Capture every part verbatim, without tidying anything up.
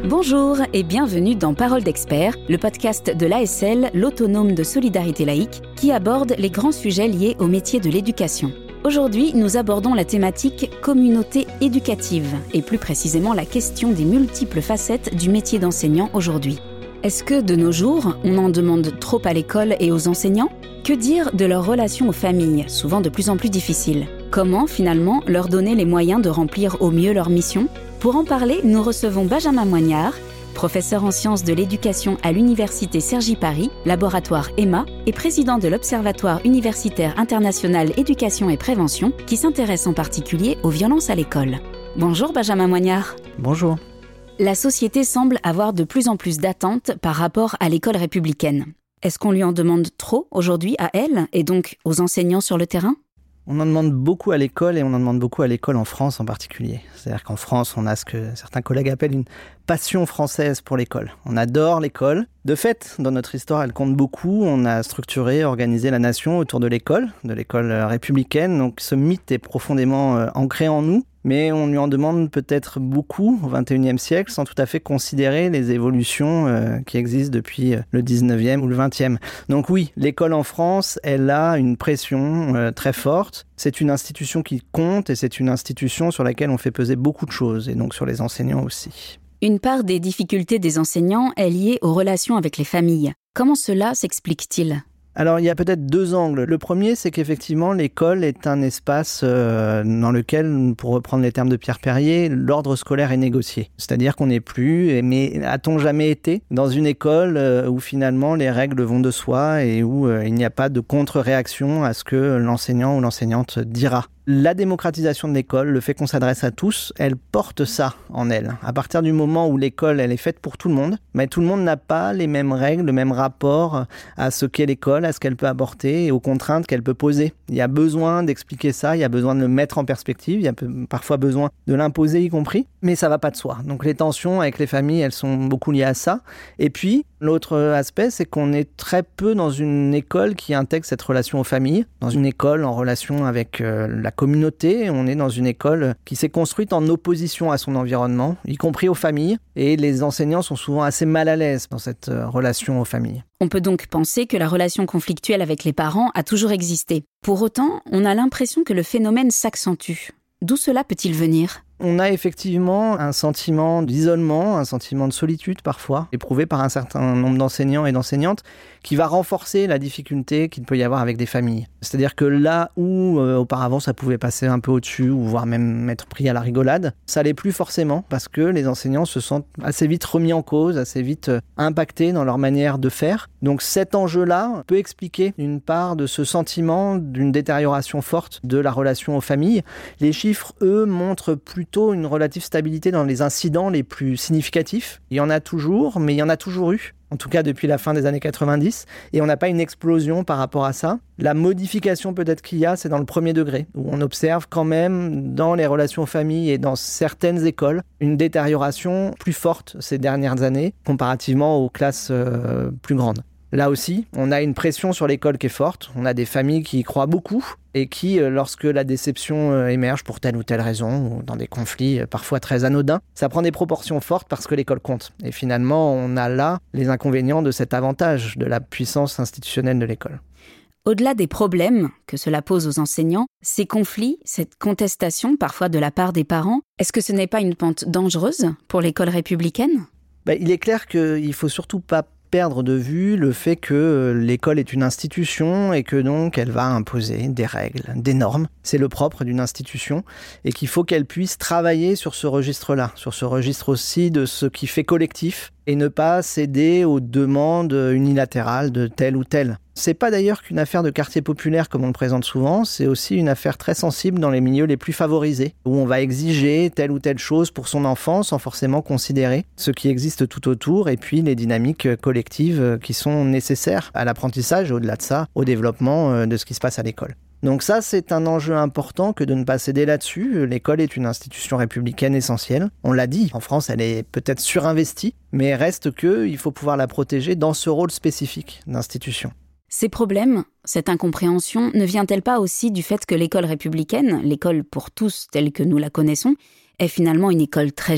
Bonjour et bienvenue dans Parole d'experts, le podcast de l'A S L, l'Autonome de Solidarité Laïque, qui aborde les grands sujets liés au métier de l'éducation. Aujourd'hui, nous abordons la thématique communauté éducative et plus précisément la question des multiples facettes du métier d'enseignant aujourd'hui. Est-ce que, de nos jours, on en demande trop à l'école et aux enseignants ? Que dire de leur relation aux familles, souvent de plus en plus difficiles ? Comment, finalement, leur donner les moyens de remplir au mieux leur mission ? Pour en parler, nous recevons Benjamin Moignard, professeur en sciences de l'éducation à l'Université Cergy-Paris, laboratoire Emma, et président de l'Observatoire universitaire international éducation et prévention, qui s'intéresse en particulier aux violences à l'école. Bonjour Benjamin Moignard. Bonjour. La société semble avoir de plus en plus d'attentes par rapport à l'école républicaine. Est-ce qu'on lui en demande trop aujourd'hui à elle, et donc aux enseignants sur le terrain ? On en demande beaucoup à l'école et on en demande beaucoup à l'école en France en particulier. C'est-à-dire qu'en France, on a ce que certains collègues appellent une passion française pour l'école. On adore l'école. De fait, dans notre histoire, elle compte beaucoup. On a structuré, organisé la nation autour de l'école, de l'école républicaine. Donc ce mythe est profondément euh, ancré en nous. Mais on lui en demande peut-être beaucoup au vingt et unième siècle sans tout à fait considérer les évolutions euh, qui existent depuis le dix-neuvième ou le vingtième. Donc oui, l'école en France, elle a une pression euh, très forte. C'est une institution qui compte et c'est une institution sur laquelle on fait peser beaucoup de choses et donc sur les enseignants aussi. Une part des difficultés des enseignants est liée aux relations avec les familles. Comment cela s'explique-t-il ? Alors, il y a peut-être deux angles. Le premier, c'est qu'effectivement, l'école est un espace euh, dans lequel, pour reprendre les termes de Pierre Perrier, l'ordre scolaire est négocié. C'est-à-dire qu'on n'est plus, mais a-t-on jamais été dans une école euh, où finalement les règles vont de soi et où euh, il n'y a pas de contre-réaction à ce que l'enseignant ou l'enseignante dira ? La démocratisation de l'école, le fait qu'on s'adresse à tous, elle porte ça en elle. À partir du moment où l'école, elle est faite pour tout le monde, mais tout le monde n'a pas les mêmes règles, le même rapport à ce qu'est l'école, à ce qu'elle peut apporter et aux contraintes qu'elle peut poser. Il y a besoin d'expliquer ça, il y a besoin de le mettre en perspective, il y a parfois besoin de l'imposer y compris, mais ça va pas de soi. Donc les tensions avec les familles, elles sont beaucoup liées à ça. Et puis, l'autre aspect, c'est qu'on est très peu dans une école qui intègre cette relation aux familles, dans une école en relation avec euh, la communauté. On est dans une école qui s'est construite en opposition à son environnement, y compris aux familles, et les enseignants sont souvent assez mal à l'aise dans cette euh, relation aux familles. On peut donc penser que la relation conflictuelle avec les parents a toujours existé. Pour autant, on a l'impression que le phénomène s'accentue. D'où cela peut-il venir ? On a effectivement un sentiment d'isolement, un sentiment de solitude parfois, éprouvé par un certain nombre d'enseignants et d'enseignantes, qui va renforcer la difficulté qu'il peut y avoir avec des familles. C'est-à-dire que là où euh, auparavant ça pouvait passer un peu au-dessus, ou voire même être pris à la rigolade, ça l'est plus forcément, parce que les enseignants se sentent assez vite remis en cause, assez vite euh, impactés dans leur manière de faire. Donc cet enjeu-là peut expliquer une part de ce sentiment d'une détérioration forte de la relation aux familles. Les chiffres, eux, montrent plutôt une relative stabilité dans les incidents les plus significatifs. Il y en a toujours, mais il y en a toujours eu, en tout cas depuis la fin des années quatre-vingt-dix, et on n'a pas une explosion par rapport à ça. La modification peut-être qu'il y a, c'est dans le premier degré, où on observe quand même dans les relations aux familles et dans certaines écoles, une détérioration plus forte ces dernières années, comparativement aux classes euh, plus grandes. Là aussi, on a une pression sur l'école qui est forte, on a des familles qui y croient beaucoup et qui, lorsque la déception émerge pour telle ou telle raison, ou dans des conflits parfois très anodins, ça prend des proportions fortes parce que l'école compte. Et finalement, on a là les inconvénients de cet avantage de la puissance institutionnelle de l'école. Au-delà des problèmes que cela pose aux enseignants, ces conflits, cette contestation parfois de la part des parents, est-ce que ce n'est pas une pente dangereuse pour l'école républicaine ? Ben, il est clair qu'il ne faut surtout pas perdre de vue le fait que l'école est une institution et que donc elle va imposer des règles, des normes. C'est le propre d'une institution et qu'il faut qu'elle puisse travailler sur ce registre-là, sur ce registre aussi de ce qui fait collectif et ne pas céder aux demandes unilatérales de tel ou tel. C'est pas d'ailleurs qu'une affaire de quartier populaire comme on le présente souvent, c'est aussi une affaire très sensible dans les milieux les plus favorisés, où on va exiger telle ou telle chose pour son enfant sans forcément considérer ce qui existe tout autour et puis les dynamiques collectives qui sont nécessaires à l'apprentissage et au-delà de ça, au développement de ce qui se passe à l'école. Donc ça, c'est un enjeu important que de ne pas céder là-dessus. L'école est une institution républicaine essentielle. On l'a dit, en France, elle est peut-être surinvestie, mais reste qu'il faut pouvoir la protéger dans ce rôle spécifique d'institution. Ces problèmes, cette incompréhension, ne vient-elle pas aussi du fait que l'école républicaine, l'école pour tous telle que nous la connaissons, est finalement une école très jeune ?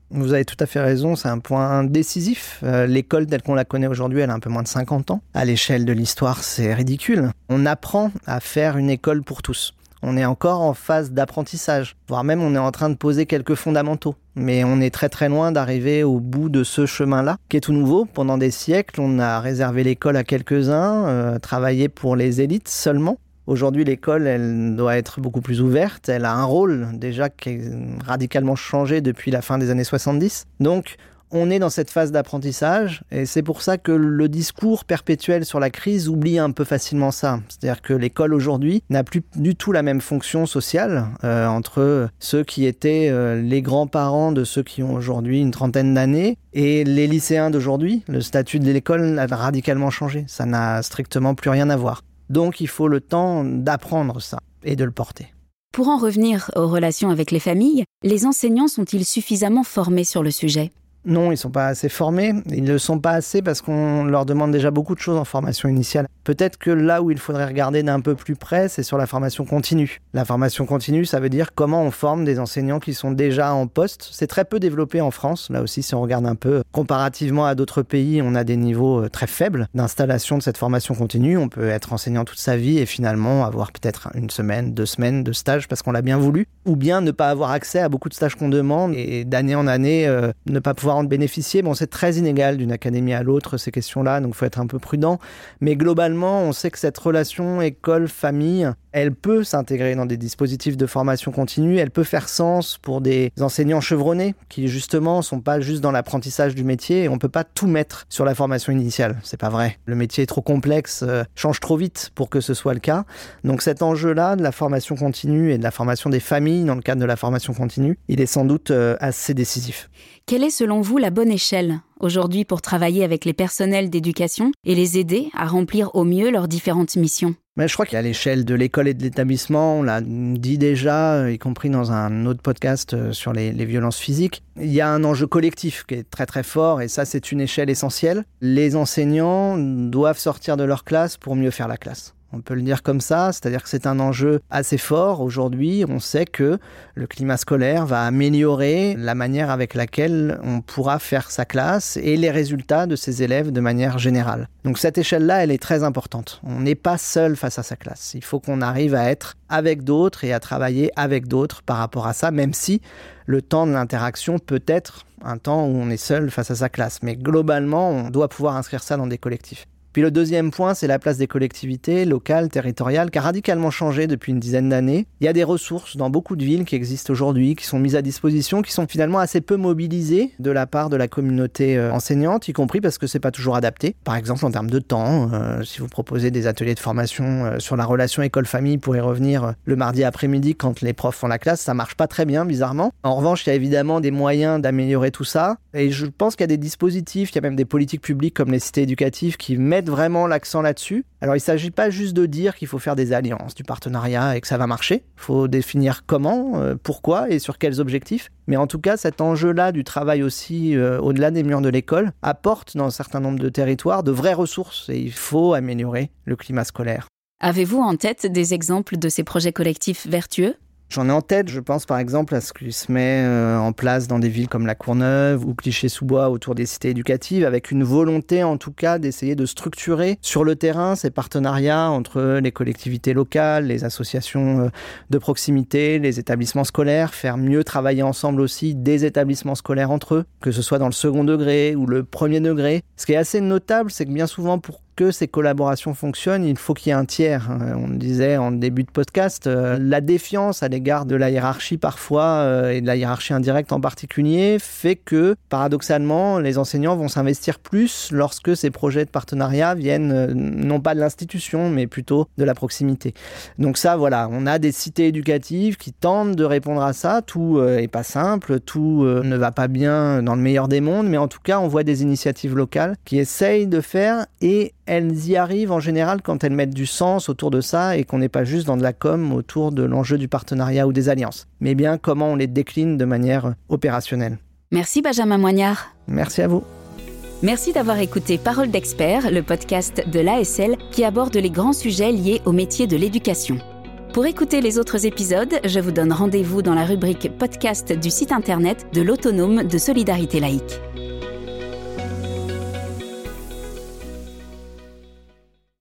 Vous avez tout à fait raison, c'est un point décisif. Euh, l'école telle qu'on la connaît aujourd'hui, elle a un peu moins de cinquante ans. À l'échelle de l'histoire, c'est ridicule. On apprend à faire une école pour tous. On est encore en phase d'apprentissage, voire même on est en train de poser quelques fondamentaux. Mais on est très très loin d'arriver au bout de ce chemin-là, qui est tout nouveau. Pendant des siècles, on a réservé l'école à quelques-uns, euh, travaillé pour les élites seulement. Aujourd'hui, l'école, elle doit être beaucoup plus ouverte. Elle a un rôle déjà qui est radicalement changé depuis la fin des années soixante-dix. Donc, on est dans cette phase d'apprentissage et c'est pour ça que le discours perpétuel sur la crise oublie un peu facilement ça. C'est-à-dire que l'école aujourd'hui n'a plus du tout la même fonction sociale euh, entre ceux qui étaient euh, les grands-parents de ceux qui ont aujourd'hui une trentaine d'années et les lycéens d'aujourd'hui. Le statut de l'école a radicalement changé. Ça n'a strictement plus rien à voir. Donc, il faut le temps d'apprendre ça et de le porter. Pour en revenir aux relations avec les familles, les enseignants sont-ils suffisamment formés sur le sujet ? Non, ils ne sont pas assez formés. Ils ne le sont pas assez parce qu'on leur demande déjà beaucoup de choses en formation initiale. Peut-être que là où il faudrait regarder d'un peu plus près, c'est sur la formation continue. La formation continue, ça veut dire comment on forme des enseignants qui sont déjà en poste. C'est très peu développé en France. Là aussi, si on regarde un peu, comparativement à d'autres pays, on a des niveaux très faibles d'installation de cette formation continue. On peut être enseignant toute sa vie et finalement avoir peut-être une semaine, deux semaines de stage parce qu'on l'a bien voulu. Ou bien ne pas avoir accès à beaucoup de stages qu'on demande et d'année en année, euh, ne pas pouvoir en bénéficier. Bon, c'est très inégal d'une académie à l'autre, ces questions-là, donc il faut être un peu prudent. Mais globalement, on sait que cette relation école-famille, elle peut s'intégrer dans des dispositifs de formation continue, elle peut faire sens pour des enseignants chevronnés qui, justement, sont pas juste dans l'apprentissage du métier et on peut pas tout mettre sur la formation initiale. C'est pas vrai. Le métier est trop complexe, euh, change trop vite pour que ce soit le cas. Donc cet enjeu-là de la formation continue et de la formation des familles dans le cadre de la formation continue, il est sans doute euh, assez décisif. Quelle est selon vous la bonne échelle aujourd'hui pour travailler avec les personnels d'éducation et les aider à remplir au mieux leurs différentes missions ? Mais je crois qu'à l'échelle de l'école et de l'établissement, on l'a dit déjà, y compris dans un autre podcast sur les, les violences physiques, il y a un enjeu collectif qui est très très fort et ça c'est une échelle essentielle. Les enseignants doivent sortir de leur classe pour mieux faire la classe. On peut le dire comme ça, c'est-à-dire que c'est un enjeu assez fort. Aujourd'hui, on sait que le climat scolaire va améliorer la manière avec laquelle on pourra faire sa classe et les résultats de ses élèves de manière générale. Donc cette échelle-là, elle est très importante. On n'est pas seul face à sa classe. Il faut qu'on arrive à être avec d'autres et à travailler avec d'autres par rapport à ça, même si le temps de l'interaction peut être un temps où on est seul face à sa classe. Mais globalement, on doit pouvoir inscrire ça dans des collectifs. Puis le deuxième point, c'est la place des collectivités locales, territoriales, qui a radicalement changé depuis une dizaine d'années. Il y a des ressources dans beaucoup de villes qui existent aujourd'hui, qui sont mises à disposition, qui sont finalement assez peu mobilisées de la part de la communauté euh, enseignante, y compris parce que c'est pas toujours adapté. Par exemple, en termes de temps, euh, si vous proposez des ateliers de formation euh, sur la relation école-famille pour y revenir euh, le mardi après-midi quand les profs font la classe, ça marche pas très bien, bizarrement. En revanche, il y a évidemment des moyens d'améliorer tout ça. Et je pense qu'il y a des dispositifs, il y a même des politiques publiques comme les cités éducatives qui mettent vraiment l'accent là-dessus. Alors il ne s'agit pas juste de dire qu'il faut faire des alliances, du partenariat et que ça va marcher. Il faut définir comment, euh, pourquoi et sur quels objectifs. Mais en tout cas, cet enjeu-là du travail aussi euh, au-delà des murs de l'école apporte dans un certain nombre de territoires de vraies ressources et il faut améliorer le climat scolaire. Avez-vous en tête des exemples de ces projets collectifs vertueux ? J'en ai en tête, je pense par exemple à ce qui se met euh, en place dans des villes comme La Courneuve ou Clichy-sous-Bois autour des cités éducatives, avec une volonté en tout cas d'essayer de structurer sur le terrain ces partenariats entre les collectivités locales, les associations euh, de proximité, les établissements scolaires, faire mieux travailler ensemble aussi des établissements scolaires entre eux, que ce soit dans le second degré ou le premier degré. Ce qui est assez notable, c'est que bien souvent pour que ces collaborations fonctionnent, il faut qu'il y ait un tiers. On le disait en début de podcast, euh, la défiance à l'égard de la hiérarchie parfois, euh, et de la hiérarchie indirecte en particulier, fait que, paradoxalement, les enseignants vont s'investir plus lorsque ces projets de partenariat viennent euh, non pas de l'institution, mais plutôt de la proximité. Donc ça, voilà, on a des cités éducatives qui tentent de répondre à ça. Tout euh, est pas simple, tout euh, ne va pas bien dans le meilleur des mondes, mais en tout cas, on voit des initiatives locales qui essayent de faire et elles y arrivent en général quand elles mettent du sens autour de ça et qu'on n'est pas juste dans de la com autour de l'enjeu du partenariat ou des alliances, mais bien comment on les décline de manière opérationnelle. Merci Benjamin Moignard. Merci à vous. Merci d'avoir écouté Parole d'expert, le podcast de l'A S L qui aborde les grands sujets liés au métier de l'éducation. Pour écouter les autres épisodes, je vous donne rendez-vous dans la rubrique podcast du site internet de l'Autonome de Solidarité Laïque.